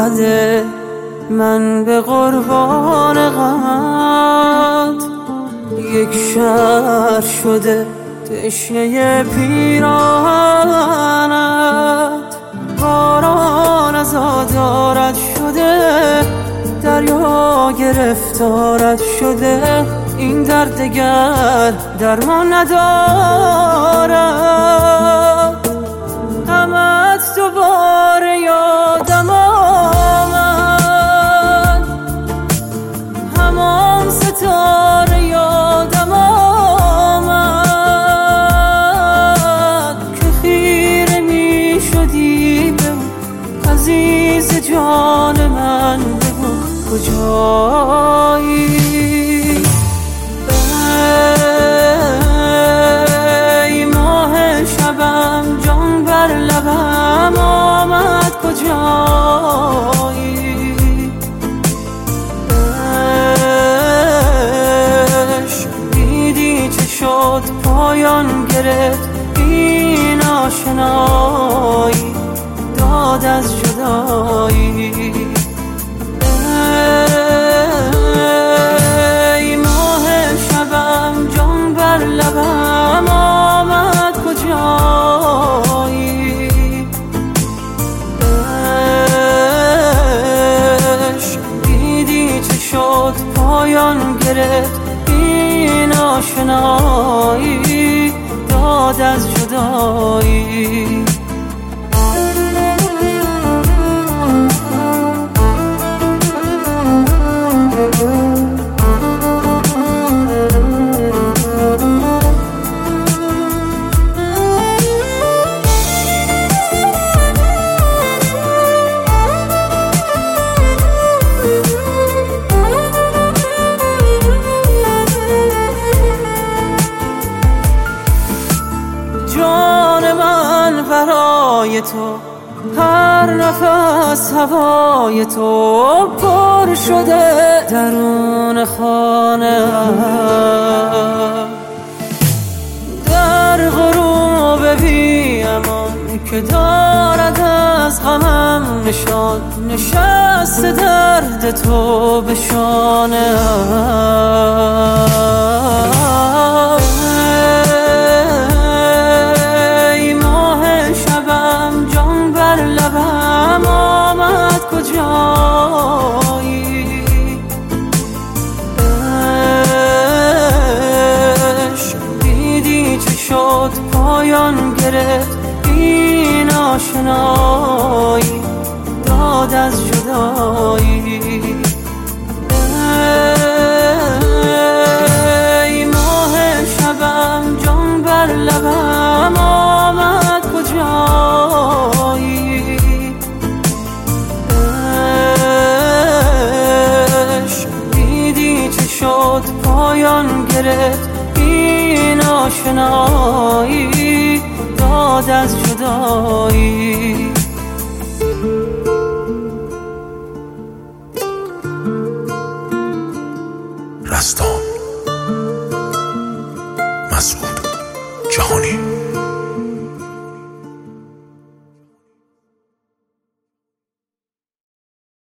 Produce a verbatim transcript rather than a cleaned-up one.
زده من به قربان غمت، یک شهر شده تشنه پیراهنت. باران از آزارت شده، دریا گرفتارت شده، این درد دگر درمان ندارد. غمت دوباره یادم آمد، همان ستاره یادم آمد که خیره می شدی به او، عزیز جان من بگو کجایی؟ ای ماه شبم جان بر لبم آمد کجایی؟ عشق دیدی چه شد پایان گرفت این آشنایی، داد از جدایی. ای ماه شبم جان بر لبم آمد کجایی؟ عشق دیدی چه شد پایان گرفت این آشنایی، داد از جدایی. جان من برای تو، هر نفس هوای تو پر شده درون خانه، در غروب بی امان که دارد از غمم نشان، نشست درد تو به شانه. ای ماه شبم جان بر لبم آمد کجایی؟ عشق دیدی چه شد پایان گرفت این آشنایی، داد از جدایی. ای ماه شبم جان بر لبم آمد کجایی؟ عشق دیدی چه شد پایان گرفت این آشنایی، داد از جدایی. رستان مسعود جهانی.